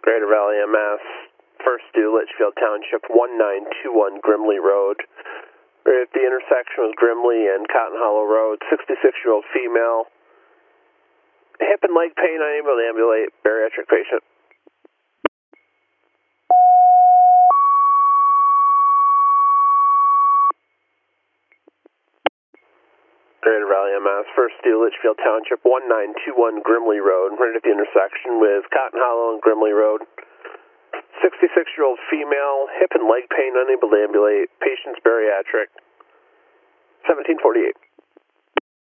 Greater Valley MS, first due Litchfield Township, 1921 Grimley Road. We're at the intersection with Grimley and Cotton Hollow Road, 66-year-old female. Hip and leg pain, unable to ambulate, bariatric patient. Greater Valley MS, first due Litchfield Township, 1921 Grimley Road, right at the intersection with Cotton Hollow and Grimley Road. 66-year-old female, hip and leg pain, unable to ambulate, patient's bariatric. 1748.